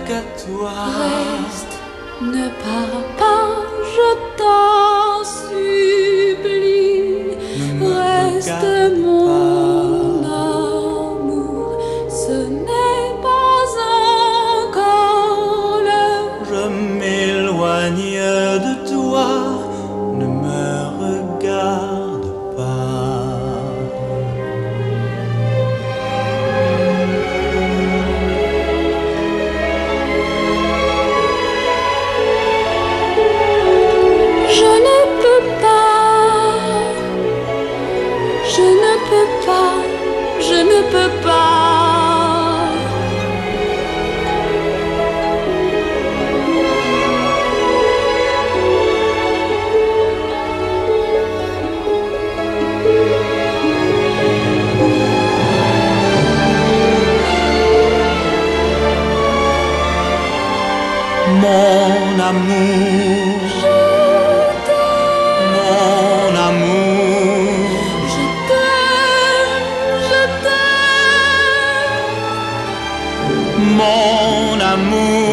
qu'à toi. Reste, ne pars pas, je t'en supplie. Ne me Reste regarde mon pas. amour, ce n'est pas encore l'heure. Je m'éloigne de toi, ne me regarde pas. Je ne peux pas, je ne peux pas, je ne peux pas. Mon amour, mon amour, Je t'aime, je t'aime. mon amour.